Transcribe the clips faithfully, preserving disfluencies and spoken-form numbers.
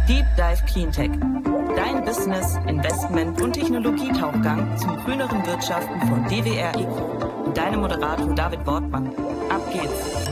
Deep Dive Cleantech. Dein Business, Investment und Technologietauchgang zum grüneren Wirtschaften von D W R Eco. Und deinem Moderator David Wortmann. Ab geht's.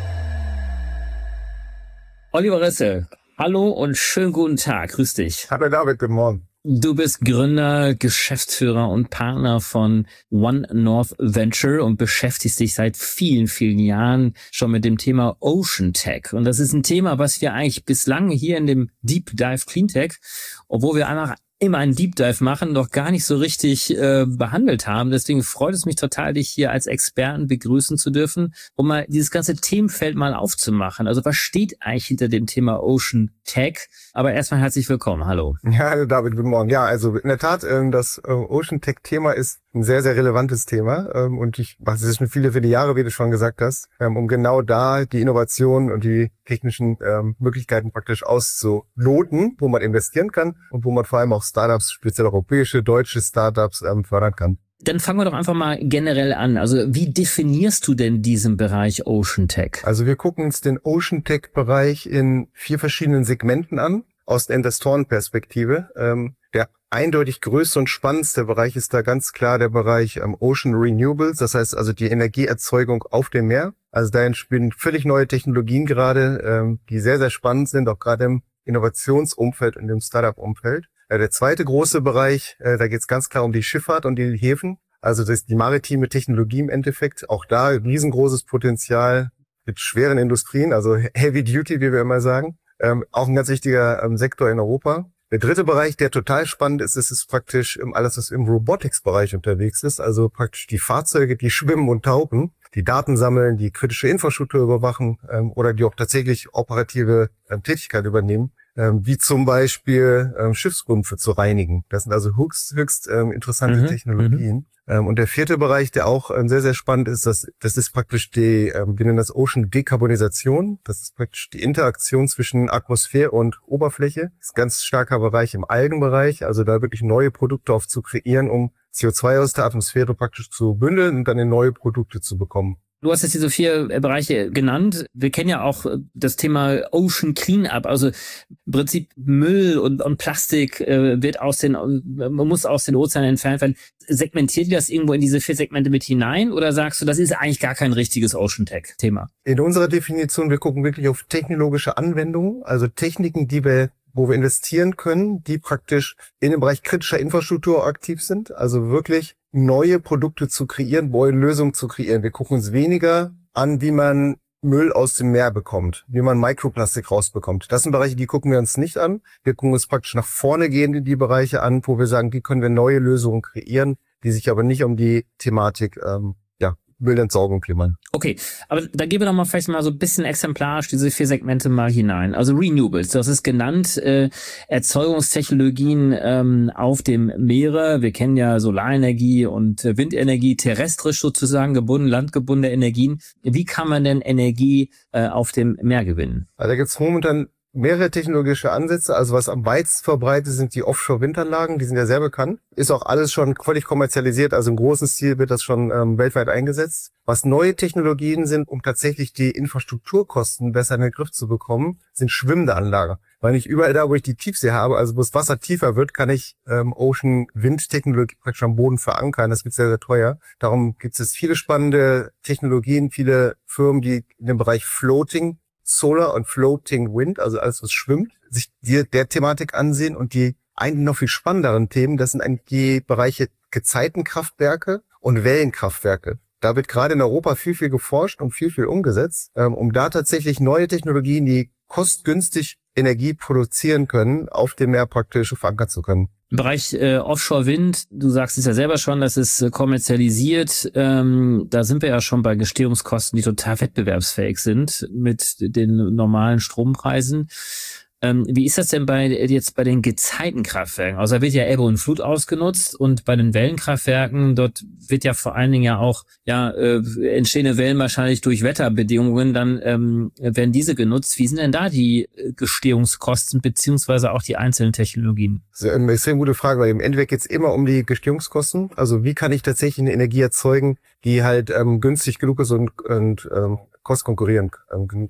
Oliver Risse, hallo und schönen guten Tag. Grüß dich. Hallo David, guten Morgen. Du bist Gründer, Geschäftsführer und Partner von One North Venture und beschäftigst dich seit vielen, vielen Jahren schon mit dem Thema Ocean Tech. Und das ist ein Thema, was wir eigentlich bislang hier in dem Deep Dive Cleantech, obwohl wir einfach immer einen Deep Dive machen, noch gar nicht so richtig äh, behandelt haben. Deswegen freut es mich total, dich hier als Experten begrüßen zu dürfen, um mal dieses ganze Themenfeld mal aufzumachen. Also was steht eigentlich hinter dem Thema Ocean Tech? Aber erstmal herzlich willkommen. Hallo. Ja, hallo David, guten Morgen. Ja, also in der Tat, das Ocean Tech Thema ist ein sehr, sehr relevantes Thema. Und ich mache es schon viele, viele Jahre, wie du schon gesagt hast, um genau da die Innovationen und die technischen Möglichkeiten praktisch auszuloten, wo man investieren kann und wo man vor allem auch Startups, speziell europäische, deutsche Startups fördern kann. Dann fangen wir doch einfach mal generell an. Also wie definierst du denn diesen Bereich Ocean Tech? Also wir gucken uns den Ocean Tech Bereich in vier verschiedenen Segmenten an, aus der Investorenperspektive. Ähm, der eindeutig größte und spannendste Bereich ist da ganz klar der Bereich ähm, Ocean Renewables, das heißt also die Energieerzeugung auf dem Meer. Also da entstehen völlig neue Technologien gerade, ähm, die sehr, sehr spannend sind, auch gerade im Innovationsumfeld und im Startup-Umfeld. Der zweite große Bereich, da geht es ganz klar um die Schifffahrt und die Häfen. Also das ist die maritime Technologie im Endeffekt. Auch da riesengroßes Potenzial mit schweren Industrien, also Heavy Duty, wie wir immer sagen. Ähm, auch ein ganz wichtiger ähm, Sektor in Europa. Der dritte Bereich, der total spannend ist, ist, ist praktisch alles, was im Robotics-Bereich unterwegs ist. Also praktisch die Fahrzeuge, die schwimmen und tauchen, die Daten sammeln, die kritische Infrastruktur überwachen ähm, oder die auch tatsächlich operative ähm, Tätigkeit übernehmen. Wie zum Beispiel ähm, Schiffsrümpfe zu reinigen. Das sind also höchst, höchst ähm, interessante mhm, Technologien. Ähm, und der vierte Bereich, der auch ähm, sehr, sehr spannend ist, das, das ist praktisch die, ähm, wir nennen das Ocean Dekarbonisation. Das ist praktisch die Interaktion zwischen Atmosphäre und Oberfläche. Das ist ein ganz starker Bereich im Algenbereich, also da wirklich neue Produkte auf zu kreieren, um C O zwei aus der Atmosphäre praktisch zu bündeln und dann in neue Produkte zu bekommen. Du hast jetzt diese vier Bereiche genannt. Wir kennen ja auch das Thema Ocean Cleanup. Also im Prinzip Müll und, und Plastik äh, wird aus den, man muss aus den Ozeanen entfernt werden. Segmentiert ihr das irgendwo in diese vier Segmente mit hinein oder sagst du, das ist eigentlich gar kein richtiges Ocean Tech Thema? In unserer Definition, wir gucken wirklich auf technologische Anwendungen, also Techniken, die wir wo wir investieren können, die praktisch in dem Bereich kritischer Infrastruktur aktiv sind, also wirklich neue Produkte zu kreieren, neue Lösungen zu kreieren. Wir gucken uns weniger an, wie man Müll aus dem Meer bekommt, wie man Mikroplastik rausbekommt. Das sind Bereiche, die gucken wir uns nicht an. Wir gucken uns praktisch nach vorne gehen in die Bereiche an, wo wir sagen, wie können wir neue Lösungen kreieren, die sich aber nicht um die Thematik ähm, ja, Müllentsorgung kümmern. Okay, aber da gehen wir doch mal vielleicht mal so ein bisschen exemplarisch diese vier Segmente mal hinein. Also Renewables, das ist genannt, äh, Erzeugungstechnologien ähm, auf dem Meere. Wir kennen ja Solarenergie und äh, Windenergie, terrestrisch sozusagen gebunden, landgebundene Energien. Wie kann man denn Energie äh, auf dem Meer gewinnen? Also da gibt es momentan mehrere technologische Ansätze. Also was am weitesten verbreitet sind die Offshore-Windanlagen, die sind ja sehr bekannt. Ist auch alles schon völlig kommerzialisiert, also im großen Stil wird das schon ähm, weltweit eingesetzt. Was neue Technologien sind, um tatsächlich die Infrastrukturkosten besser in den Griff zu bekommen, sind schwimmende Anlagen. Weil nicht überall da, wo ich die Tiefsee habe, also wo das Wasser tiefer wird, kann ich ähm, Ocean-Wind-Technologie praktisch am Boden verankern. Das wird sehr, sehr teuer. Darum gibt es viele spannende Technologien, viele Firmen, die in dem Bereich Floating Solar und Floating Wind, also alles, was schwimmt, sich die, der Thematik ansehen und die eigentlich noch viel spannenderen Themen, das sind eigentlich die Bereiche Gezeitenkraftwerke und Wellenkraftwerke. Da wird gerade in Europa viel, viel geforscht und viel, viel umgesetzt, ähm, um da tatsächlich neue Technologien, die kostengünstig Energie produzieren können, auf dem Meer praktisch verankern zu können. Im Bereich äh, Offshore-Wind, du sagst es ja selber schon, das ist äh, kommerzialisiert. Ähm, da sind wir ja schon bei Gestehungskosten, die total wettbewerbsfähig sind mit den normalen Strompreisen. Ähm, wie ist das denn bei jetzt bei den Gezeitenkraftwerken? Also da wird ja Ebbe und Flut ausgenutzt und bei den Wellenkraftwerken, dort wird ja vor allen Dingen ja auch ja äh, entstehende Wellen wahrscheinlich durch Wetterbedingungen, dann ähm, werden diese genutzt. Wie sind denn da die Gestehungskosten beziehungsweise auch die einzelnen Technologien? Das ist eine extrem gute Frage, weil im Endeffekt geht es immer um die Gestehungskosten. Also wie kann ich tatsächlich eine Energie erzeugen, die halt ähm, günstig genug ist und, und ähm, kostkonkurrierend ähm, genug ist.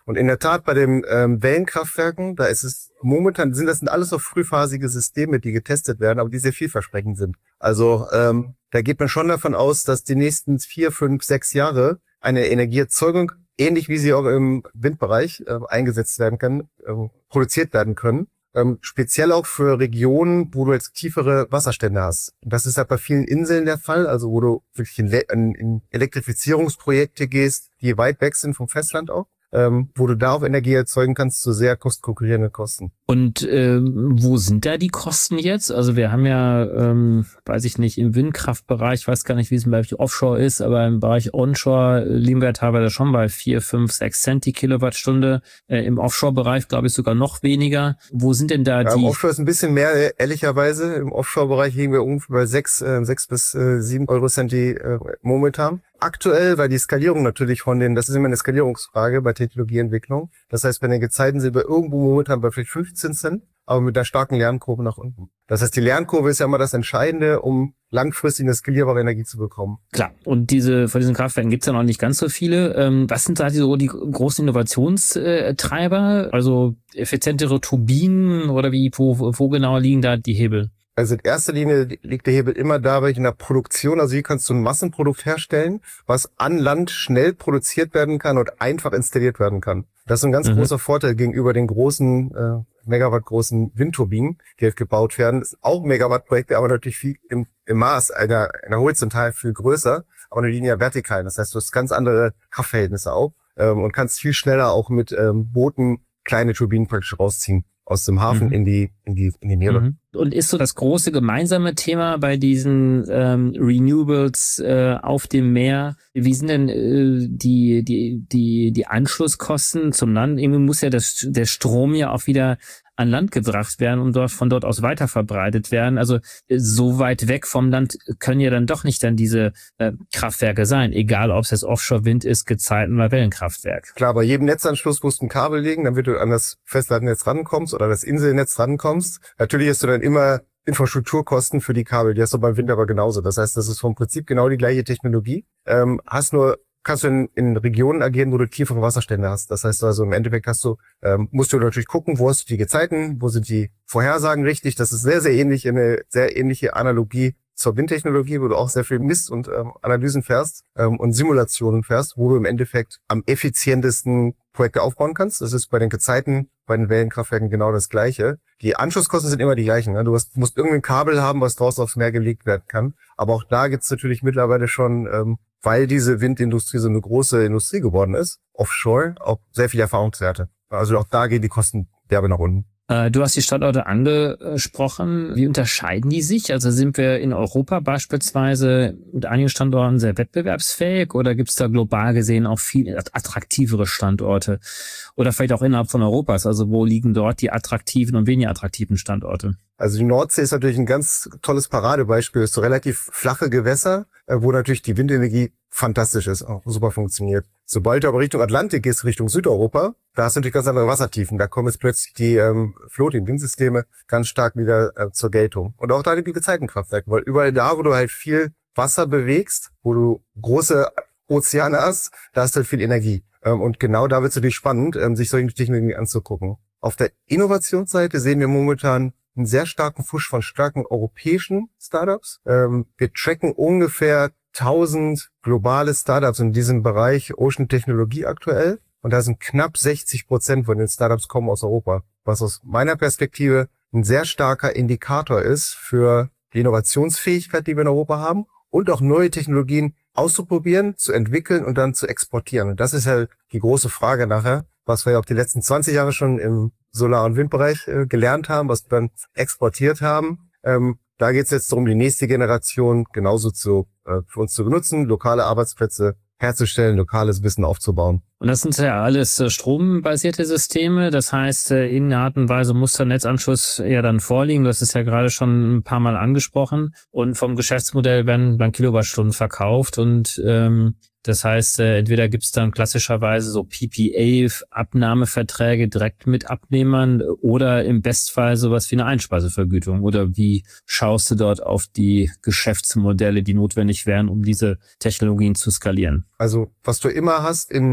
Und in der Tat bei den ähm, Wellenkraftwerken, da ist es momentan, sind das sind alles noch frühphasige Systeme, die getestet werden, aber die sehr vielversprechend sind. Also ähm, da geht man schon davon aus, dass die nächsten vier, fünf, sechs Jahre eine Energieerzeugung, ähnlich wie sie auch im Windbereich äh, eingesetzt werden kann, äh, produziert werden können. Ähm, speziell auch für Regionen, wo du jetzt tiefere Wasserstände hast. Und das ist halt bei vielen Inseln der Fall, also wo du wirklich in, in, in Elektrifizierungsprojekte gehst, die weit weg sind vom Festland auch, ähm, wo du da auch Energie erzeugen kannst zu sehr kostkonkurrierenden Kosten. Und ähm, wo sind da die Kosten jetzt? Also wir haben ja, ähm, weiß ich nicht, im Windkraftbereich, weiß gar nicht, wie es im Bereich Offshore ist, aber im Bereich Onshore liegen wir teilweise schon bei vier, fünf, sechs Cent die Kilowattstunde. Äh, Im Offshore-Bereich glaube ich sogar noch weniger. Wo sind denn da ja, die... Im Offshore ist ein bisschen mehr, ehrlicherweise. Im Offshore-Bereich liegen wir ungefähr bei sechs, äh, sechs bis äh, sieben Euro Cent die äh, momentan. Aktuell, weil die Skalierung natürlich von den, das ist immer eine Skalierungsfrage bei Technologieentwicklung. Das heißt, bei den Gezeiten sind wir irgendwo momentan bei vielleicht fünfzehn Cent, aber mit einer starken Lernkurve nach unten. Das heißt, die Lernkurve ist ja immer das Entscheidende, um langfristig eine skalierbare Energie zu bekommen. Klar, und diese von diesen Kraftwerken gibt's ja noch nicht ganz so viele. Ähm, was sind da die, so die großen Innovationstreiber? Also effizientere Turbinen oder wie, wo, wo genau liegen da die Hebel? Also in erster Linie liegt der Hebel immer dabei in der Produktion. Also wie kannst du ein Massenprodukt herstellen, was an Land schnell produziert werden kann und einfach installiert werden kann. Das ist ein ganz mhm. großer Vorteil gegenüber den großen, äh, Megawatt großen Windturbinen, die jetzt gebaut werden. Das sind auch Megawatt-Projekte, aber natürlich viel im, im Maß einer, einer horizontal viel größer, aber eine Linie vertikal. Das heißt, du hast ganz andere Kraftverhältnisse auch ähm, und kannst viel schneller auch mit ähm, Booten kleine Turbinen praktisch rausziehen aus dem Hafen mhm. in die in die in die Meere. Mhm. Und ist so das große gemeinsame Thema bei diesen ähm, Renewables äh, auf dem Meer? Wie sind denn äh, die die die die Anschlusskosten zum Land? Irgendwie muss ja das, der Strom ja auch wieder an Land gebracht werden und dort von dort aus weiter verbreitet werden. Also äh, so weit weg vom Land können ja dann doch nicht dann diese äh, Kraftwerke sein, egal ob es jetzt Offshore-Wind ist, Gezeiten oder Wellenkraftwerk. Klar, bei jedem Netzanschluss musst du ein Kabel legen, damit du an das Festlandnetz rankommst oder das Inselnetz rankommst. Natürlich hast du dann immer Infrastrukturkosten für die Kabel, die hast du beim Wind aber genauso. Das heißt, das ist vom Prinzip genau die gleiche Technologie. Ähm, hast nur kannst du in, in Regionen agieren, wo du tiefere Wasserstände hast. Das heißt also, im Endeffekt hast du, ähm, musst du natürlich gucken, wo hast du die Gezeiten, wo sind die Vorhersagen richtig. Das ist sehr, sehr ähnlich, eine sehr ähnliche Analogie zur Windtechnologie, wo du auch sehr viel Mist und ähm, Analysen fährst ähm, und Simulationen fährst, wo du im Endeffekt am effizientesten Projekte aufbauen kannst. Das ist bei den Gezeiten, bei den Wellenkraftwerken genau das Gleiche. Die Anschlusskosten sind immer die gleichen. Ne? Du hast, musst irgendein Kabel haben, was draußen aufs Meer gelegt werden kann. Aber auch da gibt's natürlich mittlerweile schon, ähm, weil diese Windindustrie so eine große Industrie geworden ist, offshore, auch sehr viele Erfahrungswerte. Also auch da gehen die Kosten derbe nach unten. Du hast die Standorte angesprochen. Wie unterscheiden die sich? Also sind wir in Europa beispielsweise mit einigen Standorten sehr wettbewerbsfähig oder gibt es da global gesehen auch viel attraktivere Standorte? Oder vielleicht auch innerhalb von Europas? Also wo liegen dort die attraktiven und weniger attraktiven Standorte? Also die Nordsee ist natürlich ein ganz tolles Paradebeispiel. Es ist so relativ flache Gewässer, wo natürlich die Windenergie fantastisch ist, auch super funktioniert. Sobald du aber Richtung Atlantik gehst, Richtung Südeuropa, da hast du natürlich ganz andere Wassertiefen. Da kommen jetzt plötzlich die ähm, Floating-Windsysteme ganz stark wieder äh, zur Geltung. Und auch da die Gezeitenkraftwerke, weil überall da, wo du halt viel Wasser bewegst, wo du große Ozeane hast, da hast du halt viel Energie. Ähm, und genau da wird es natürlich spannend, ähm, sich solche Technologien anzugucken. Auf der Innovationsseite sehen wir momentan einen sehr starken Push von starken europäischen Startups. Ähm, wir tracken ungefähr tausend globale Startups in diesem Bereich Ocean Technologie aktuell. Und da sind knapp sechzig Prozent von den Startups kommen aus Europa. Was aus meiner Perspektive ein sehr starker Indikator ist für die Innovationsfähigkeit, die wir in Europa haben. Und auch neue Technologien auszuprobieren, zu entwickeln und dann zu exportieren. Und das ist halt die große Frage nachher, was wir ja auch die letzten zwanzig Jahre schon im Solar- und Windbereich äh, gelernt haben, was wir dann exportiert haben. Ähm, da geht es jetzt darum, die nächste Generation genauso zu äh, für uns zu benutzen, lokale Arbeitsplätze herzustellen, lokales Wissen aufzubauen. Und das sind ja alles äh, strombasierte Systeme. Das heißt, äh, in einer Art und Weise muss der Netzanschluss ja dann vorliegen. Das ist ja gerade schon ein paar Mal angesprochen. Und vom Geschäftsmodell werden dann Kilowattstunden verkauft. Und ähm, das heißt, äh, entweder gibt es dann klassischerweise so P P A-Abnahmeverträge direkt mit Abnehmern oder im Bestfall sowas wie eine Einspeisevergütung. Oder wie schaust du dort auf die Geschäftsmodelle, die notwendig wären, um diese Technologien zu skalieren? Also was du immer hast in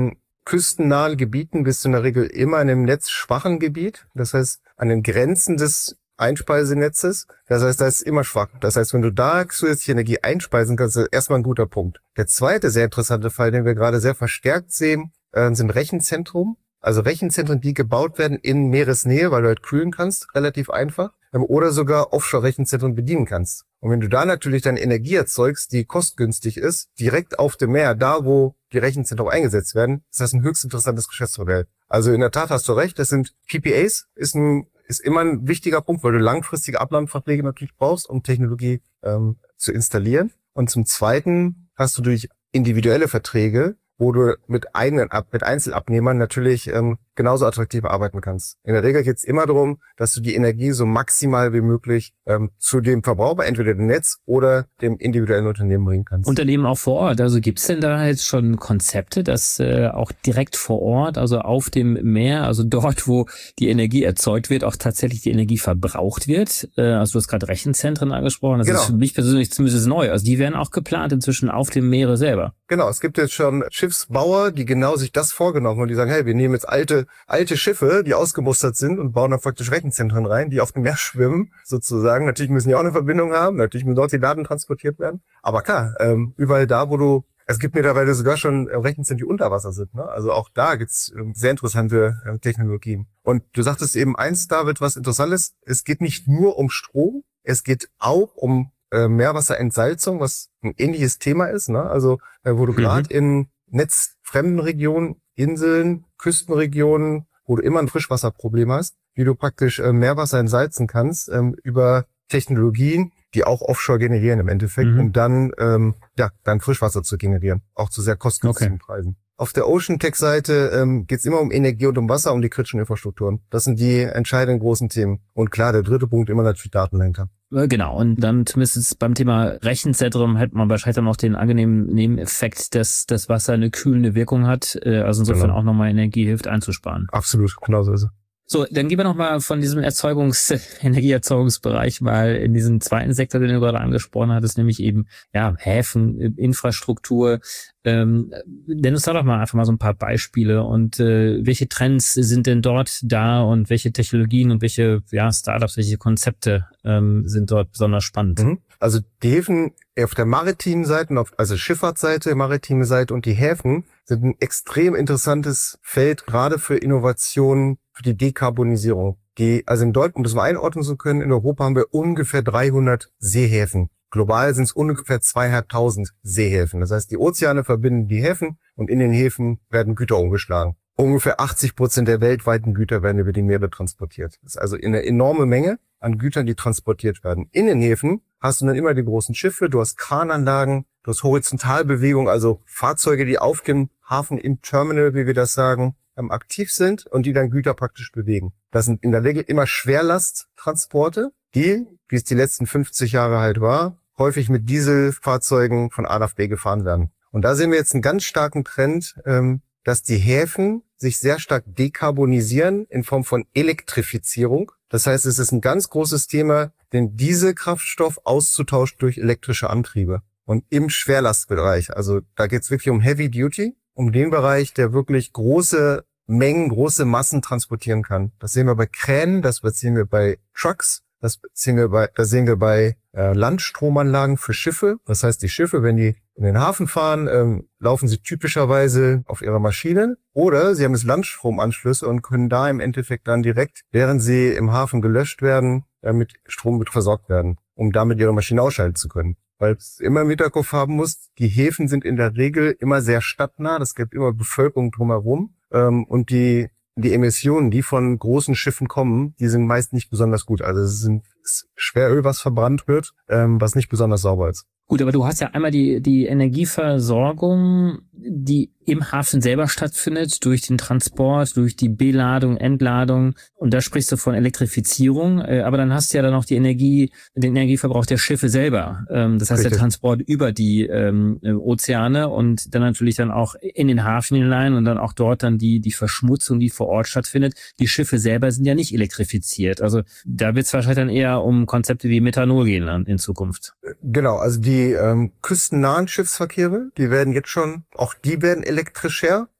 küstennahen Gebieten bist du in der Regel immer in einem netzschwachen Gebiet. Das heißt, an den Grenzen des Einspeisenetzes. Das heißt, da ist immer schwach. Das heißt, wenn du da zusätzliche Energie einspeisen kannst, ist das erstmal ein guter Punkt. Der zweite sehr interessante Fall, den wir gerade sehr verstärkt sehen, äh, sind Rechenzentren. Also Rechenzentren, die gebaut werden in Meeresnähe, weil du halt kühlen kannst, relativ einfach. Ähm, oder sogar Offshore-Rechenzentren bedienen kannst. Und wenn du da natürlich deine Energie erzeugst, die kostengünstig ist, direkt auf dem Meer, da wo die Rechenzentren eingesetzt werden, ist das ein höchst interessantes Geschäftsmodell. Also in der Tat hast du recht, das sind P P As, ist ein ist immer ein wichtiger Punkt, weil du langfristige Abnahmeverträge natürlich brauchst, um Technologie ähm, zu installieren. Und zum Zweiten hast du durch individuelle Verträge, wo du mit eigenen, mit Einzelabnehmern natürlich ähm, genauso attraktiv arbeiten kannst. In der Regel geht es immer darum, dass du die Energie so maximal wie möglich ähm, zu dem Verbraucher, entweder dem Netz oder dem individuellen Unternehmen bringen kannst. Unternehmen auch vor Ort. Also gibt es denn da jetzt schon Konzepte, dass äh, auch direkt vor Ort, also auf dem Meer, also dort, wo die Energie erzeugt wird, auch tatsächlich die Energie verbraucht wird? Äh, also du hast gerade Rechenzentren angesprochen. Das genau. ist für mich persönlich zumindest neu. Also die werden auch geplant inzwischen auf dem Meere selber. Genau, es gibt jetzt schon Schiffsbauer, die genau sich das vorgenommen haben und die sagen, hey, wir nehmen jetzt alte alte Schiffe, die ausgemustert sind und bauen da praktisch Rechenzentren rein, die auf dem Meer schwimmen, sozusagen. Natürlich müssen die auch eine Verbindung haben, natürlich müssen dort die Daten transportiert werden. Aber klar, ähm, überall da, wo du, es gibt mittlerweile sogar schon Rechenzentren, die unter Wasser sind, ne? Also auch da gibt's ähm, sehr interessante äh, Technologien. Und du sagtest eben eins, David, was interessant ist, es geht nicht nur um Strom, es geht auch um äh, Meerwasserentsalzung, was ein ähnliches Thema ist, ne? Also äh, wo du mhm. gerade in netzfremden Regionen, Inseln, Küstenregionen, wo du immer ein Frischwasserproblem hast, wie du praktisch äh, Meerwasser entsalzen kannst ähm, über Technologien, die auch offshore generieren im Endeffekt, mhm. um dann ähm, ja dann Frischwasser zu generieren, auch zu sehr kostengünstigen okay. Preisen. Auf der Ocean Tech Seite ähm, geht es immer um Energie und um Wasser, um die kritischen Infrastrukturen. Das sind die entscheidenden großen Themen. Und klar, der dritte Punkt immer natürlich Daten dahinter. Genau, und dann zumindest beim Thema Rechenzentrum hätte man wahrscheinlich dann auch den angenehmen Nebeneffekt, dass das Wasser eine kühlende Wirkung hat, also insofern genau. auch nochmal Energie hilft einzusparen. Absolut, genau so ist es. So, dann gehen wir nochmal von diesem Erzeugungs-, Energieerzeugungsbereich mal in diesen zweiten Sektor, den du gerade angesprochen hattest, nämlich eben, ja, Häfen, Infrastruktur. Ähm, nenn uns da doch mal einfach mal so ein paar Beispiele und äh, welche Trends sind denn dort da und welche Technologien und welche, ja, Startups, welche Konzepte ähm, sind dort besonders spannend? Mhm. Also die Häfen auf der maritimen Seite, also Schifffahrtsseite, maritime Seite und die Häfen sind ein extrem interessantes Feld, gerade für Innovationen, für die Dekarbonisierung. Die, also in Deutschland, um das mal einordnen zu können, in Europa haben wir ungefähr dreihundert Seehäfen. Global sind es ungefähr zweitausendfünfhundert Seehäfen. Das heißt, die Ozeane verbinden die Häfen und in den Häfen werden Güter umgeschlagen. Ungefähr achtzig Prozent der weltweiten Güter werden über die Meere transportiert. Das ist also eine enorme Menge an Gütern, die transportiert werden. In den Häfen hast du dann immer die großen Schiffe, du hast Krananlagen, du hast Horizontalbewegung, also Fahrzeuge, die auf dem Hafen im Terminal, wie wir das sagen, aktiv sind und die dann Güter praktisch bewegen. Das sind in der Regel immer Schwerlasttransporte, die, wie es die letzten fünfzig Jahre halt war, häufig mit Dieselfahrzeugen von A nach B gefahren werden. Und da sehen wir jetzt einen ganz starken Trend, ähm, dass die Häfen sich sehr stark dekarbonisieren in Form von Elektrifizierung. Das heißt, es ist ein ganz großes Thema, den Dieselkraftstoff auszutauschen durch elektrische Antriebe. Und im Schwerlastbereich, also da geht es wirklich um Heavy Duty, um den Bereich, der wirklich große Mengen, große Massen transportieren kann. Das sehen wir bei Kränen, das sehen wir bei Trucks, das sehen wir bei, das sehen wir bei äh, Landstromanlagen für Schiffe. Das heißt, die Schiffe, wenn die in den Hafen fahren, ähm, laufen sie typischerweise auf ihrer Maschine oder sie haben jetzt Landstromanschlüsse und können da im Endeffekt dann direkt, während sie im Hafen gelöscht werden, äh, mit Strom versorgt werden, um damit ihre Maschine ausschalten zu können. Weil es immer im Hinterkopf haben muss, die Häfen sind in der Regel immer sehr stadtnah, es gibt immer Bevölkerung drumherum ähm, und die die Emissionen, die von großen Schiffen kommen, die sind meist nicht besonders gut. Also es ist, es ist Schweröl, was verbrannt wird, ähm, was nicht besonders sauber ist. Gut, aber du hast ja einmal die die Energieversorgung, die im Hafen selber stattfindet, durch den Transport, durch die Beladung, Entladung. Und da sprichst du von Elektrifizierung. Aber dann hast du ja dann noch die Energie, den Energieverbrauch der Schiffe selber. Das heißt, Richtig. Der Transport über die ähm, Ozeane und dann natürlich dann auch in den Hafen hinein und dann auch dort dann die die Verschmutzung, die vor Ort stattfindet. Die Schiffe selber sind ja nicht elektrifiziert. Also da wird es wahrscheinlich dann eher um Konzepte wie Methanol gehen in Zukunft. Genau, also die ähm, küstennahen Schiffsverkehre, die werden jetzt schon, auch die werden elektrischer.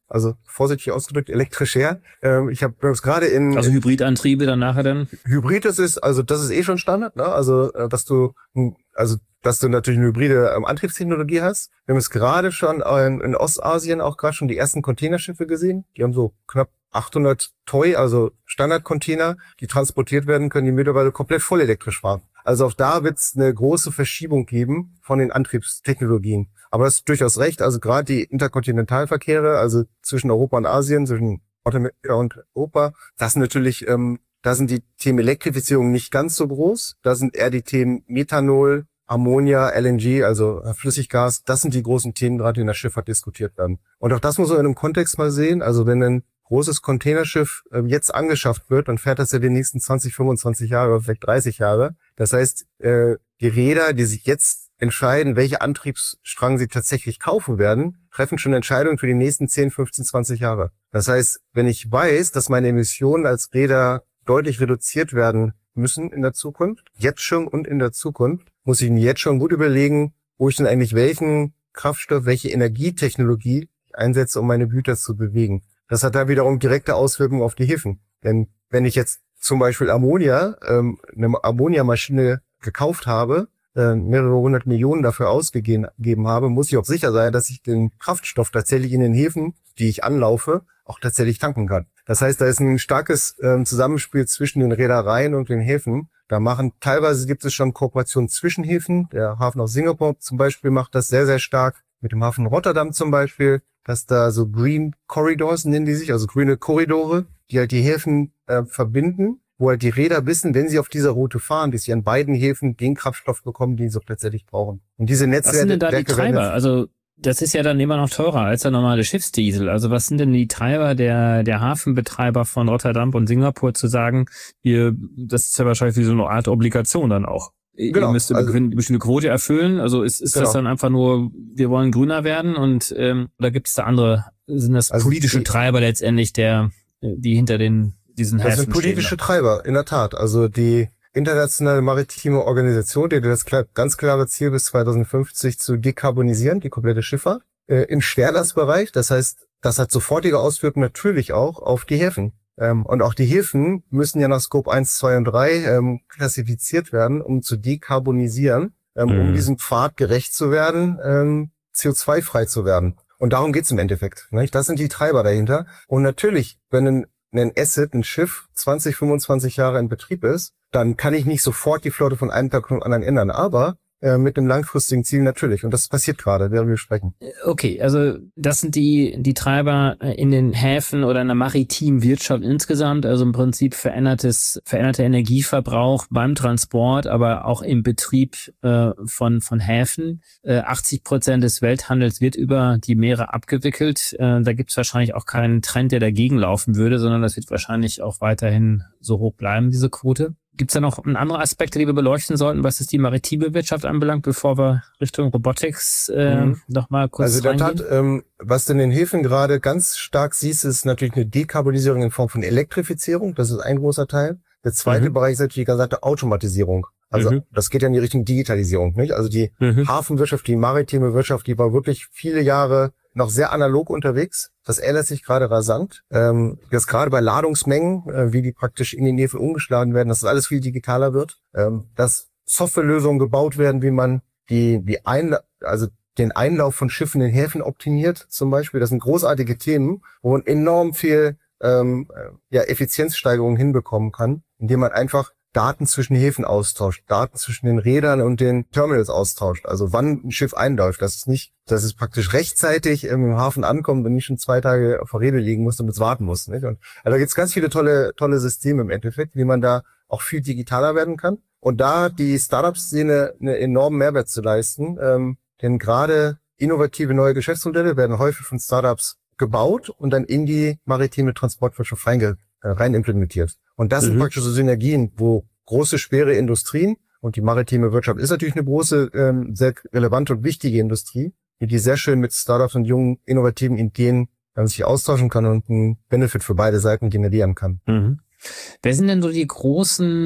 also vorsichtig ausgedrückt, elektrisch her. Ähm, ich habe es gerade in... Also Hybridantriebe dann nachher dann? Hybrid, das ist, also das ist eh schon Standard, ne? Also, äh, dass du, also dass du natürlich eine hybride ähm, Antriebstechnologie hast. Wir haben es gerade schon in, in Ostasien auch gerade schon die ersten Containerschiffe gesehen. Die haben so knapp achthundert Toy, also Standardcontainer, die transportiert werden können, die mittlerweile komplett voll elektrisch fahren. Also auch da wird es eine große Verschiebung geben von den Antriebstechnologien. Aber das ist durchaus recht. Also gerade die Interkontinentalverkehre, also zwischen Europa und Asien, zwischen Nordamerika und Europa, das sind natürlich, ähm, da sind die Themen Elektrifizierung nicht ganz so groß. Da sind eher die Themen Methanol, Ammonia, L N G, also Flüssiggas. Das sind die großen Themen, gerade die in der Schifffahrt diskutiert werden. Und auch das muss man in einem Kontext mal sehen. Also wenn ein großes Containerschiff äh, jetzt angeschafft wird, dann fährt das ja die nächsten zwanzig, fünfundzwanzig Jahre oder vielleicht dreißig Jahre. Das heißt, äh, die Reeder, die sich jetzt entscheiden, welche Antriebsstrang sie tatsächlich kaufen werden, treffen schon Entscheidungen für die nächsten zehn, fünfzehn, zwanzig Jahre. Das heißt, wenn ich weiß, dass meine Emissionen als Reeder deutlich reduziert werden müssen in der Zukunft, jetzt schon und in der Zukunft, muss ich mir jetzt schon gut überlegen, wo ich denn eigentlich welchen Kraftstoff, welche Energietechnologie einsetze, um meine Güter zu bewegen. Das hat da wiederum direkte Auswirkungen auf die Häfen. Denn wenn ich jetzt zum Beispiel Ammonia, ähm, eine Ammoniamaschine gekauft habe, äh, mehrere hundert Millionen dafür ausgegeben habe, muss ich auch sicher sein, dass ich den Kraftstoff tatsächlich in den Häfen, die ich anlaufe, auch tatsächlich tanken kann. Das heißt, da ist ein starkes ähm, Zusammenspiel zwischen den Reedereien und den Häfen. Da machen, teilweise gibt es schon Kooperationen zwischen Häfen. Der Hafen aus Singapur zum Beispiel macht das sehr, sehr stark. Mit dem Hafen Rotterdam zum Beispiel, dass da so Green Corridors nennen die sich, also grüne Korridore, die halt die Häfen äh, verbinden, wo halt die Reeder wissen, wenn sie auf dieser Route fahren, dass sie an beiden Häfen den Kraftstoff bekommen, den sie auch tatsächlich brauchen. Und diese Netzwerke... Was sind denn da die Treiber? Also das ist ja dann immer noch teurer als der normale Schiffsdiesel. Also was sind denn die Treiber der der Hafenbetreiber von Rotterdam und Singapur zu sagen, ihr, das ist ja wahrscheinlich wie so eine Art Obligation dann auch. Genau, ihr müsst eine also, bestimmte Quote erfüllen. Also ist, ist genau. das dann einfach nur, wir wollen grüner werden und ähm, oder gibt es da andere, sind das also politische die, Treiber letztendlich, der die hinter den diesen Häfen stehen? Das sind politische Treiber, in der Tat. Also die internationale maritime Organisation, die hat das klar, ganz klare Ziel bis zweitausendfünfzig zu dekarbonisieren, die komplette Schifffahrt äh, im Schwerlastbereich. Das heißt, das hat sofortige Auswirkungen natürlich auch auf die Häfen. Ähm, und auch die Häfen müssen ja nach Scope eins, zwei und drei ähm, klassifiziert werden, um zu dekarbonisieren, ähm, mhm. um diesem Pfad gerecht zu werden, ähm, C O zwei frei zu werden. Und darum geht's im Endeffekt. Nicht? Das sind die Treiber dahinter. Und natürlich, wenn ein, ein Asset, ein Schiff zwanzig, fünfundzwanzig Jahre in Betrieb ist, dann kann ich nicht sofort die Flotte von einem Tag zum anderen ändern. Aber äh, mit einem langfristigen Ziel natürlich. Und das passiert gerade, während wir sprechen. Okay, also das sind die die Treiber in den Häfen oder in der maritimen Wirtschaft insgesamt. Also im Prinzip verändertes veränderter Energieverbrauch beim Transport, aber auch im Betrieb äh, von von Häfen. Äh, achtzig Prozent des Welthandels wird über die Meere abgewickelt. Äh, da gibt es wahrscheinlich auch keinen Trend, der dagegen laufen würde, sondern das wird wahrscheinlich auch weiterhin so hoch bleiben, diese Quote. Gibt es da noch andere Aspekte, die wir beleuchten sollten, was es die maritime Wirtschaft anbelangt, bevor wir Richtung Robotics äh, mhm. nochmal kurz Also in der Tat, ähm, was du in den Häfen gerade ganz stark siehst, ist natürlich eine Dekarbonisierung in Form von Elektrifizierung. Das ist ein großer Teil. Der zweite mhm. Bereich ist natürlich die gesamte Automatisierung. Also mhm. das geht ja in die Richtung Digitalisierung, nicht? Also die mhm. Hafenwirtschaft, die maritime Wirtschaft, die war wirklich viele Jahre noch sehr analog unterwegs. Das ändert sich gerade rasant. Ähm, jetzt gerade bei Ladungsmengen, äh, wie die praktisch in den Häfen umgeschlagen werden, dass das alles viel digitaler wird. Ähm, dass Softwarelösungen gebaut werden, wie man die die Einla- also den Einlauf von Schiffen in Häfen optimiert, zum Beispiel. Das sind großartige Themen, wo man enorm viel ähm, ja, Effizienzsteigerung hinbekommen kann, indem man einfach Daten zwischen Häfen austauscht, Daten zwischen den Rädern und den Terminals austauscht. Also wann ein Schiff einläuft, dass es nicht, dass es praktisch rechtzeitig im Hafen ankommt und nicht schon zwei Tage auf der Reede liegen muss, damit es warten muss. Nicht? Und also da gibt es ganz viele tolle, tolle Systeme im Endeffekt, wie man da auch viel digitaler werden kann. Und da hat die Startup-Szene einen enormen Mehrwert zu leisten, ähm, denn gerade innovative neue Geschäftsmodelle werden häufig von Startups gebaut und dann in die maritime Transportwirtschaft reinge, äh, rein implementiert. Und das mhm. sind praktisch so Synergien, wo große, schwere Industrien, und die maritime Wirtschaft ist natürlich eine große, ähm, sehr relevante und wichtige Industrie, die sehr schön mit Startups und jungen, innovativen Ideen äh, sich austauschen kann und einen Benefit für beide Seiten generieren kann. Mhm. Wer sind denn so die großen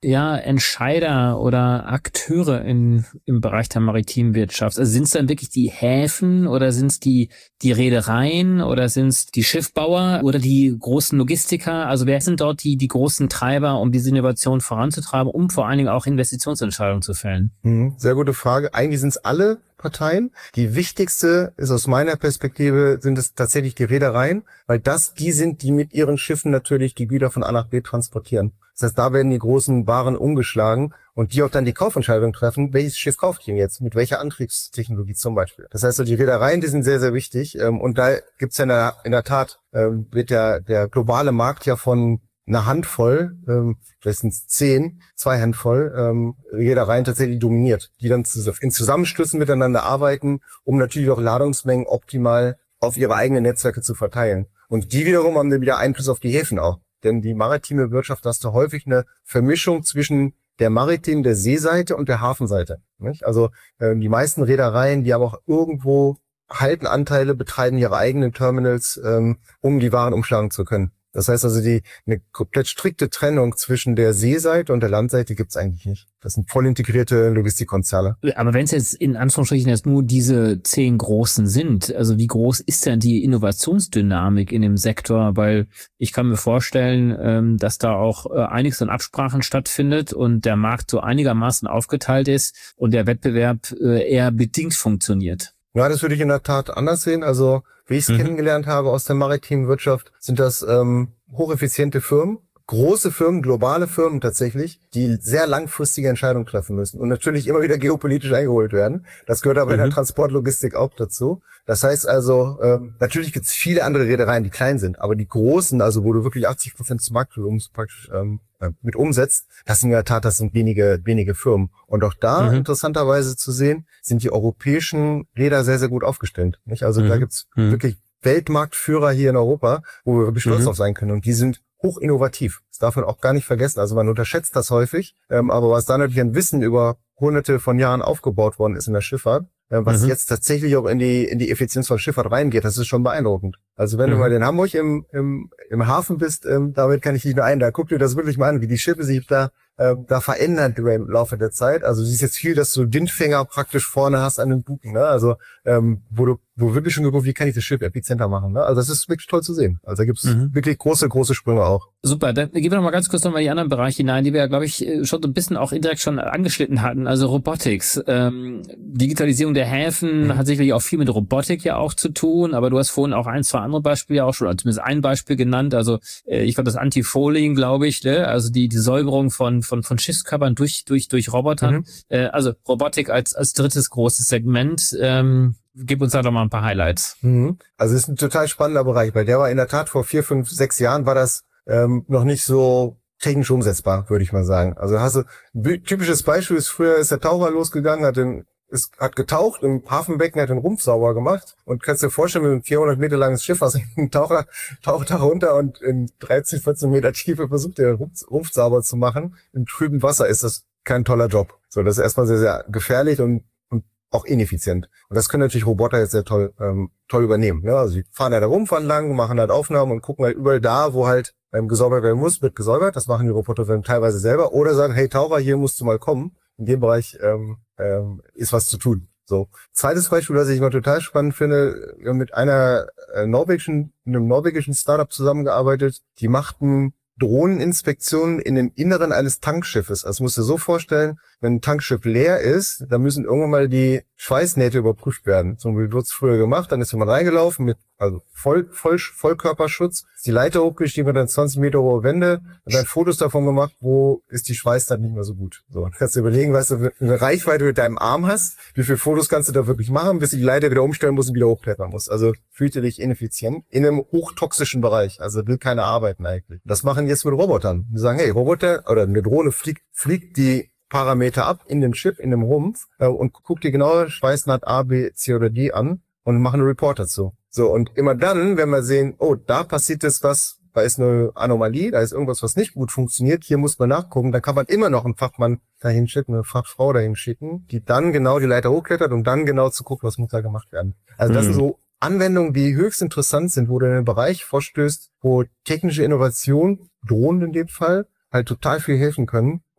ja Entscheider oder Akteure in, im Bereich der maritimen Wirtschaft? Also sind es dann wirklich die Häfen oder sind es die, die Reedereien oder sind es die Schiffbauer oder die großen Logistiker? Also wer sind dort die, die großen Treiber, um diese Innovation voranzutreiben, um vor allen Dingen auch Investitionsentscheidungen zu fällen? Mhm, sehr gute Frage. Eigentlich sind es alle Parteien. Die wichtigste ist aus meiner Perspektive, sind es tatsächlich die Reedereien, weil das die sind, die mit ihren Schiffen natürlich die Güter von A nach B transportieren. Das heißt, da werden die großen Waren umgeschlagen und die auch dann die Kaufentscheidung treffen, welches Schiff kauft ihr jetzt, mit welcher Antriebstechnologie zum Beispiel. Das heißt, die Reedereien, die sind sehr, sehr wichtig und da gibt's ja in der, in der Tat, wird der, der globale Markt ja von eine Handvoll, ähm, vielleicht sind es zehn, zwei Handvoll, ähm, Reedereien tatsächlich dominiert, die dann in Zusammenschlüssen miteinander arbeiten, um natürlich auch Ladungsmengen optimal auf ihre eigenen Netzwerke zu verteilen. Und die wiederum haben dann wieder Einfluss auf die Häfen auch. Denn die maritime Wirtschaft, da hast du häufig eine Vermischung zwischen der maritimen, der Seeseite und der Hafenseite. Nicht? Also äh, die meisten Reedereien, die haben auch irgendwo halten Anteile, betreiben ihre eigenen Terminals, ähm, um die Waren umschlagen zu können. Das heißt also, die eine komplett strikte Trennung zwischen der Seeseite und der Landseite gibt's eigentlich nicht. Das sind voll integrierte Logistikkonzerne. Aber wenn es jetzt in Anführungsstrichen jetzt nur diese zehn großen sind, also wie groß ist denn die Innovationsdynamik in dem Sektor? Weil ich kann mir vorstellen, dass da auch einiges an Absprachen stattfindet und der Markt so einigermaßen aufgeteilt ist und der Wettbewerb eher bedingt funktioniert. Ja, das würde ich in der Tat anders sehen. Also, wie ich es mhm. kennengelernt habe aus der maritimen Wirtschaft, sind das ähm, hocheffiziente Firmen, große Firmen, globale Firmen tatsächlich, die sehr langfristige Entscheidungen treffen müssen und natürlich immer wieder geopolitisch eingeholt werden. Das gehört aber mhm. in der Transportlogistik auch dazu. Das heißt also, ähm, natürlich gibt es viele andere Reedereien, die klein sind, aber die großen, also wo du wirklich achtzig Prozent des Marktvolumens praktisch ähm, mit umsetzt, das sind in der Tat, das sind wenige wenige Firmen. Und auch da, mhm. interessanterweise zu sehen, sind die europäischen Reeder sehr, sehr gut aufgestellt. Nicht? Also mhm. da gibt's mhm. wirklich Weltmarktführer hier in Europa, wo wir wirklich stolz mhm. drauf sein können. Und die sind hoch innovativ. Das darf man auch gar nicht vergessen. Also man unterschätzt das häufig. Ähm, aber was da natürlich an Wissen über hunderte von Jahren aufgebaut worden ist in der Schifffahrt, äh, was mhm. jetzt tatsächlich auch in die in die Effizienz von Schifffahrt reingeht, das ist schon beeinflussend. Also wenn mhm. du mal in Hamburg im im im Hafen bist, ähm, damit kann ich dich nur ein, da guck dir das wirklich mal an, wie die Schiffe sich da äh, da verändern im Laufe der Zeit. Also du siehst jetzt viel, dass du Windfänger praktisch vorne hast an den Buken, ne? Also ähm, wo du wo wirklich schon geguckt, wie kann ich das Schiff effizienter machen, ne? Also das ist wirklich toll zu sehen. Also da gibt's mhm. wirklich große große Sprünge auch. Super, dann gehen wir noch mal ganz kurz noch mal die anderen Bereiche hinein, die wir ja, glaube ich, schon so ein bisschen auch indirekt schon angeschnitten hatten. Also Robotics, ähm, Digitalisierung der Häfen mhm. hat sicherlich auch viel mit Robotik ja auch zu tun, aber du hast vorhin auch ein, zwei andere Beispiele ja auch schon, zumindest ein Beispiel genannt. Also äh, ich glaube, das Anti-Fouling, glaube ich, ne? Also die die Säuberung von von von Schiffskörpern durch durch durch Robotern. Mhm. Äh, also Robotik als als drittes großes Segment. Ähm, Gib uns da doch mal ein paar Highlights. Mhm. Also es ist ein total spannender Bereich, weil der war in der Tat vor vier, fünf, sechs Jahren war das ähm, noch nicht so technisch umsetzbar, würde ich mal sagen. Also hast du ein typisches Beispiel ist, früher ist der Taucher losgegangen, hat den ist, hat getaucht im Hafenbecken, hat den Rumpf sauber gemacht und kannst dir vorstellen, mit einem vierhundert Meter langes Schiff, also ein Taucher taucht da runter und in dreizehn, vierzehn Meter Tiefe versucht der Rumpf, Rumpf sauber zu machen. Im trüben Wasser ist das kein toller Job. So, das ist erstmal sehr, sehr gefährlich und auch ineffizient. Und das können natürlich Roboter jetzt sehr toll ähm, toll übernehmen. Ja, also die fahren halt da Rumpf entlang, machen halt Aufnahmen und gucken halt überall da, wo halt ähm, gesäubert werden muss, wird gesäubert. Das machen die Roboter dann teilweise selber. Oder sagen, hey Taucher, hier musst du mal kommen. In dem Bereich ähm, ähm, ist was zu tun. So. Zweites Beispiel, was ich mal total spannend finde, wir haben mit einer äh, norwegischen, einem norwegischen Startup zusammengearbeitet. Die machten Drohneninspektionen in dem Inneren eines Tankschiffes. Also musst du dir so vorstellen, wenn ein Tankschiff leer ist, dann müssen irgendwann mal die Schweißnähte überprüft werden. So wie wurde es früher gemacht, dann ist jemand reingelaufen mit also voll, voll Vollkörperschutz, ist die Leiter hochgestiegen und dann zwanzig Meter hohe Wände, und dann Fotos davon gemacht, wo ist die Schweißnaht nicht mehr so gut. So, dann kannst du überlegen, was du eine Reichweite mit deinem Arm hast, wie viele Fotos kannst du da wirklich machen, bis du die Leiter wieder umstellen musst und wieder hochklettern musst. Also fühlt dich ineffizient in einem hochtoxischen Bereich. Also will keiner arbeiten eigentlich. Das machen jetzt mit Robotern. Die sagen, hey, Roboter oder eine Drohne fliegt, fliegt die Parameter ab in dem Chip, in dem Rumpf äh, und guckt dir genau Schweißnaht A, B, C oder D an und machen einen Report dazu. So, und immer dann, wenn wir sehen, oh, da passiert jetzt was, da ist eine Anomalie, da ist irgendwas, was nicht gut funktioniert, hier muss man nachgucken, dann kann man immer noch einen Fachmann dahin schicken, eine Fachfrau dahin schicken, die dann genau die Leiter hochklettert, um dann genau zu gucken, was muss da gemacht werden. Also das mhm. sind so Anwendungen, die höchst interessant sind, wo du in einen Bereich vorstößt, wo technische Innovation, Drohnen in dem Fall, halt total viel helfen können,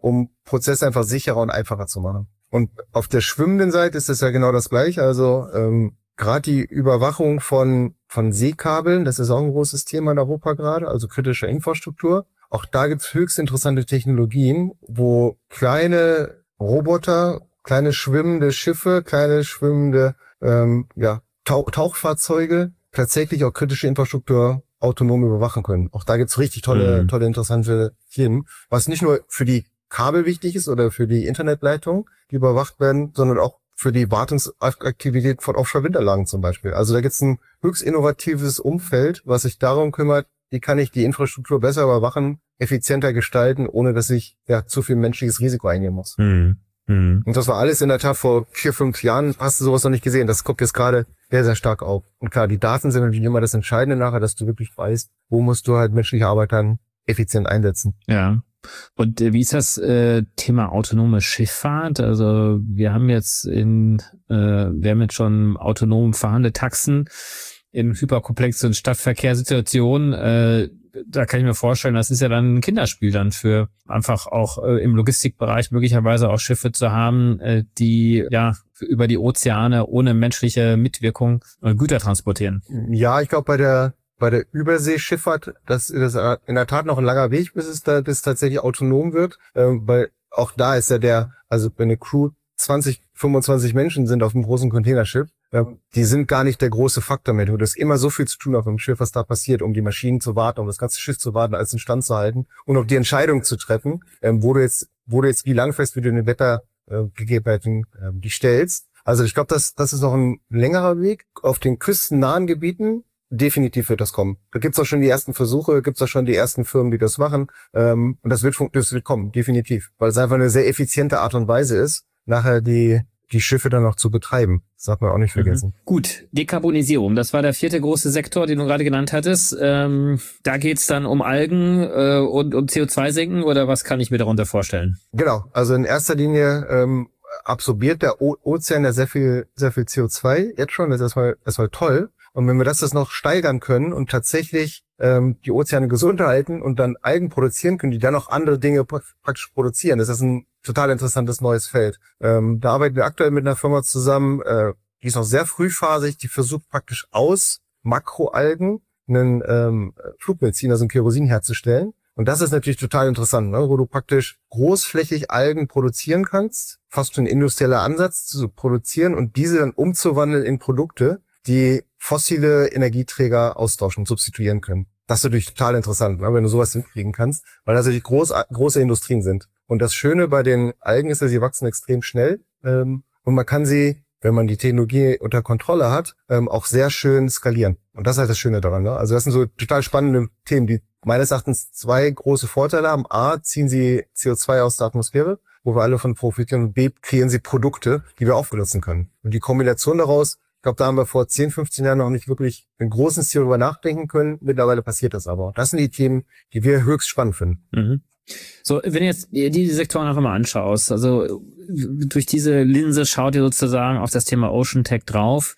um Prozesse einfach sicherer und einfacher zu machen. Und auf der schwimmenden Seite ist es ja genau das Gleiche. Also ähm, gerade die Überwachung von von Seekabeln, das ist auch ein großes Thema in Europa gerade, also kritische Infrastruktur. Auch da gibt's höchst interessante Technologien, wo kleine Roboter, kleine schwimmende Schiffe, kleine schwimmende ähm, ja, Tauch- Tauchfahrzeuge tatsächlich auch kritische Infrastruktur autonom überwachen können. Auch da gibt's richtig tolle, mhm. tolle, interessante Themen, was nicht nur für die Kabel wichtig ist oder für die Internetleitung, die überwacht werden, sondern auch für die Wartungsaktivität von Offshore-Windanlagen zum Beispiel. Also da gibt's ein höchst innovatives Umfeld, was sich darum kümmert, wie kann ich die Infrastruktur besser überwachen, effizienter gestalten, ohne dass ich ja zu viel menschliches Risiko eingehen muss. Mhm. Mhm. Und das war alles in der Tat vor vier, fünf Jahren, hast du sowas noch nicht gesehen. Das kommt jetzt gerade sehr, sehr stark auf. Und klar, die Daten sind natürlich immer das Entscheidende nachher, dass du wirklich weißt, wo musst du halt menschliche Arbeit dann effizient einsetzen. Ja. Und äh, wie ist das äh, Thema autonome Schifffahrt? Also wir haben jetzt in, äh, wir haben jetzt schon autonom fahrende Taxen in hyperkomplexen Stadtverkehrssituationen. Äh, da kann ich mir vorstellen, das ist ja dann ein Kinderspiel dann für einfach auch äh, im Logistikbereich möglicherweise auch Schiffe zu haben, äh, die ja über die Ozeane ohne menschliche Mitwirkung äh, Güter transportieren. Ja, ich glaube bei der bei der Überseeschifffahrt, das ist in der Tat noch ein langer Weg, bis es da bis es tatsächlich autonom wird, ähm, weil auch da ist ja der, also wenn eine Crew zwanzig, fünfundzwanzig Menschen sind auf einem großen Containerschiff, ähm, die sind gar nicht der große Faktor mehr. Du hast immer so viel zu tun auf dem Schiff, was da passiert, um die Maschinen zu warten, um das ganze Schiff zu warten, alles in Stand zu halten und auch die Entscheidung zu treffen, ähm, wo du jetzt, wo du jetzt wie langfest, wie du den Wettergegebenheiten äh, die stellst. Also ich glaube, das, das ist noch ein längerer Weg. Auf den küstennahen Gebieten definitiv wird das kommen. Da gibt's auch schon die ersten Versuche, gibt's auch schon die ersten Firmen, die das machen. Ähm, und das wird, das wird kommen, definitiv. Weil es einfach eine sehr effiziente Art und Weise ist, nachher die die Schiffe dann noch zu betreiben. Das darf man auch nicht vergessen. Mhm. Gut, Dekarbonisierung, das war der vierte große Sektor, den du gerade genannt hattest. Ähm, da geht's dann um Algen äh, und um C O zwei Senken oder was kann ich mir darunter vorstellen? Genau, also in erster Linie ähm, absorbiert der o- Ozean ja sehr viel sehr viel C O zwei jetzt schon, das ist erstmal, erstmal toll. Und wenn wir das jetzt noch steigern können und tatsächlich ähm, die Ozeane gesund halten und dann Algen produzieren können, die dann auch andere Dinge praktisch produzieren, das ist ein total interessantes neues Feld. Ähm, da arbeiten wir aktuell mit einer Firma zusammen, äh, die ist noch sehr frühphasig, die versucht praktisch aus Makroalgen einen ähm, Flugbenzin, also ein Kerosin herzustellen. Und das ist natürlich total interessant, ne? Wo du praktisch großflächig Algen produzieren kannst, fast schon ein industrieller Ansatz zu produzieren und diese dann umzuwandeln in Produkte, die fossile Energieträger austauschen und substituieren können. Das ist natürlich total interessant, ne, wenn du sowas hinkriegen kannst, weil das natürlich groß, große Industrien sind. Und das Schöne bei den Algen ist, dass sie wachsen extrem schnell ähm, und man kann sie, wenn man die Technologie unter Kontrolle hat, ähm, auch sehr schön skalieren. Und das ist halt das Schöne daran. Ne? Also das sind so total spannende Themen, die meines Erachtens zwei große Vorteile haben. A, ziehen sie C O zwei aus der Atmosphäre, wo wir alle von profitieren, und B, kreieren sie Produkte, die wir auch benutzen können. Und die Kombination daraus, ich glaube, da haben wir vor zehn, fünfzehn Jahren noch nicht wirklich einen großen Stil darüber nachdenken können. Mittlerweile passiert das aber. Das sind die Themen, die wir höchst spannend finden. Mhm. So, wenn du jetzt die Sektoren auch immer anschaust, also durch diese Linse schaut ihr sozusagen auf das Thema Ocean Tech drauf.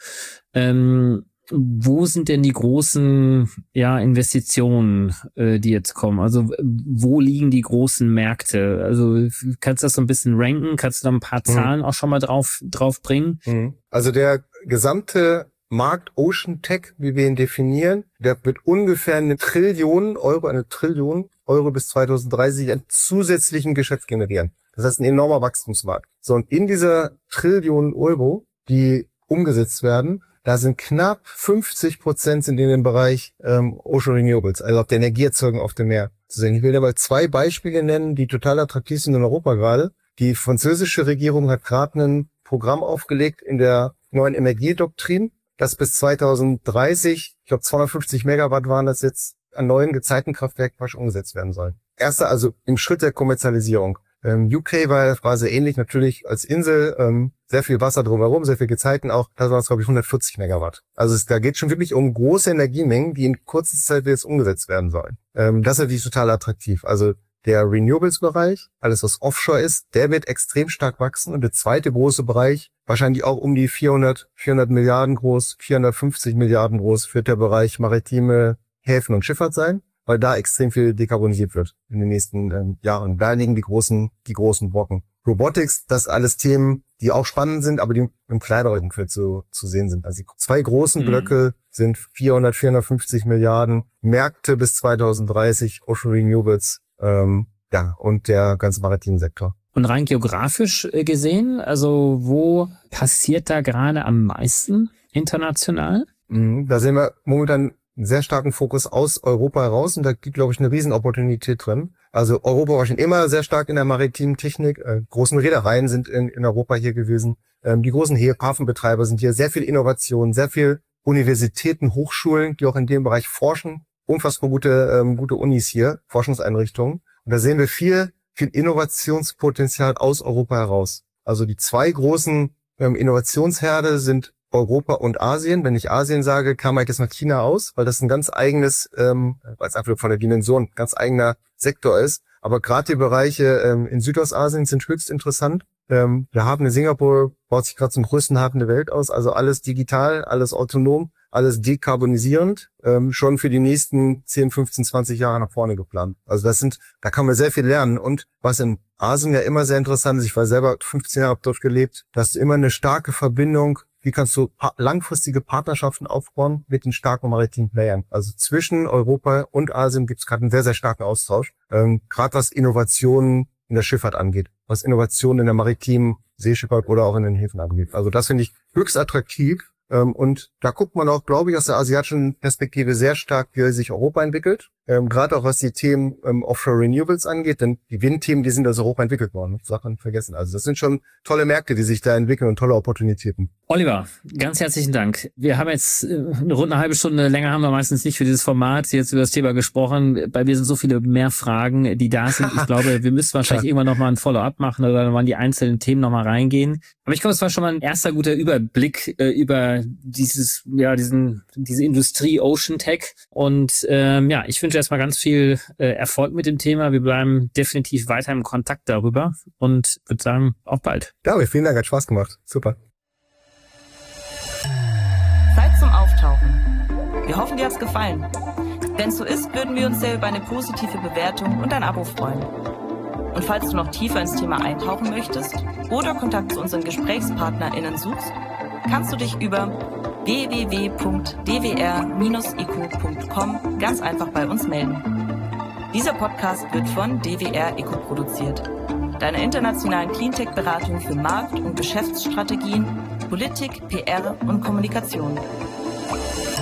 Ähm, wo sind denn die großen ja Investitionen, äh, die jetzt kommen? Also wo liegen die großen Märkte? Also kannst du das so ein bisschen ranken? Kannst du da ein paar Zahlen mhm. auch schon mal drauf drauf bringen? Mhm. Also der gesamte Markt Ocean Tech, wie wir ihn definieren, der wird ungefähr eine Trillion Euro, eine Trillion Euro bis zwanzig dreißig an zusätzlichen Geschäft generieren. Das heißt, ein enormer Wachstumsmarkt. So, und in dieser Trillion Euro, die umgesetzt werden, da sind knapp fünfzig Prozent in den Bereich ähm, Ocean Renewables, also auf der Energieerzeugung auf dem Meer zu sehen. Ich will dir mal zwei Beispiele nennen, die total attraktiv sind in Europa gerade. Die französische Regierung hat gerade ein Programm aufgelegt in der neuen Energiedoktrin, dass bis zwanzig dreißig, ich glaube zweihundertfünfzig Megawatt waren das jetzt, an neuen Gezeitenkraftwerken umgesetzt werden sollen. Erster, also im Schritt der Kommerzialisierung. Ähm, U K war, war sehr ähnlich, natürlich als Insel, ähm, sehr viel Wasser drumherum, sehr viel Gezeiten auch. Da waren es, glaube ich, hundertvierzig Megawatt. Also es, da geht schon wirklich um große Energiemengen, die in kurzer Zeit jetzt umgesetzt werden sollen. Ähm, das ist natürlich total attraktiv. Also der Renewables-Bereich, alles was Offshore ist, der wird extrem stark wachsen. Und der zweite große Bereich, wahrscheinlich auch um die vierhundert, vierhundert Milliarden groß, vierhundertfünfzig Milliarden groß, wird der Bereich maritime Häfen und Schifffahrt sein. weil da extrem viel dekarbonisiert wird in den nächsten ähm, Jahren. Da liegen die großen, die großen Brocken. Robotics, das alles Themen, die auch spannend sind, aber die im kleineren Umfeld zu, zu sehen sind. Also die zwei großen mhm. Blöcke sind vierhundert, vierhundertfünfzig Milliarden Märkte bis zweitausenddreißig, Ocean Renewables, ähm, ja, und der ganze maritime Sektor. Und rein geografisch gesehen, also wo passiert da gerade am meisten international? Mhm, da sehen wir momentan einen sehr starken Fokus aus Europa heraus und da gibt, glaube ich, eine Riesenopportunität drin. Also Europa war schon immer sehr stark in der maritimen Technik. Äh, großen Reedereien sind in, in Europa hier gewesen. Ähm, die großen Hafenbetreiber sind hier. Sehr viel Innovation, sehr viel Universitäten, Hochschulen, die auch in dem Bereich forschen. Unfassbar gute, ähm, gute Unis hier, Forschungseinrichtungen. Und da sehen wir viel, viel Innovationspotenzial aus Europa heraus. Also die zwei großen ähm, Innovationsherde sind Europa und Asien. Wenn ich Asien sage, kam halt jetzt noch China aus, weil das ein ganz eigenes, ähm, weil es einfach von der Dimension ganz eigener Sektor ist. Aber gerade die Bereiche ähm, in Südostasien sind höchst interessant. Ähm, der Hafen in Singapur baut sich gerade zum größten Hafen der Welt aus. Also alles digital, alles autonom, alles dekarbonisierend, ähm, schon für die nächsten zehn, fünfzehn, zwanzig Jahre nach vorne geplant. Also das sind, da kann man sehr viel lernen. Und was in Asien ja immer sehr interessant ist, ich war selber fünfzehn Jahre dort gelebt, da ist immer eine starke Verbindung. Wie kannst du pa- langfristige Partnerschaften aufbauen mit den starken maritimen Playern? Also zwischen Europa und Asien gibt es gerade einen sehr, sehr starken Austausch. Ähm, gerade was Innovationen in der Schifffahrt angeht, was Innovationen in der maritimen Seeschifffahrt oder auch in den Häfen angeht. Also das finde ich höchst attraktiv. Ähm, und da guckt man auch, glaube ich, aus der asiatischen Perspektive sehr stark, wie sich Europa entwickelt. Ähm, gerade auch was die Themen ähm, Offshore Renewables angeht, denn die Windthemen, die sind aus Europa entwickelt worden. Sachen vergessen. Also das sind schon tolle Märkte, die sich da entwickeln und tolle Opportunitäten. Oliver, ganz herzlichen Dank. Wir haben jetzt eine rund eine halbe Stunde länger haben wir meistens nicht für dieses Format jetzt über das Thema gesprochen. Bei mir sind so viele mehr Fragen, die da sind. Ich glaube, wir müssen wahrscheinlich irgendwann nochmal ein Follow-up machen oder nochmal in die einzelnen Themen nochmal reingehen. Aber ich glaube, es war schon mal ein erster guter Überblick äh, über dieses, ja, diesen, diese Industrie Ocean Tech. Und ähm, ja, ich wünsche erstmal ganz viel äh, Erfolg mit dem Thema. Wir bleiben definitiv weiter im Kontakt darüber und würde sagen, auf bald. Ja, vielen Dank, hat Spaß gemacht. Super. Zeit zum Auftauchen. Wir hoffen, dir hat's gefallen. Wenn es so ist, würden wir uns sehr über eine positive Bewertung und ein Abo freuen. Und falls du noch tiefer ins Thema eintauchen möchtest oder Kontakt zu unseren GesprächspartnerInnen suchst, kannst du dich über w w w punkt d w r dash e q punkt com ganz einfach bei uns melden. Dieser Podcast wird von D W R E C O produziert, deiner internationalen Cleantech-Beratung für Markt- und Geschäftsstrategien, Politik, P R und Kommunikation.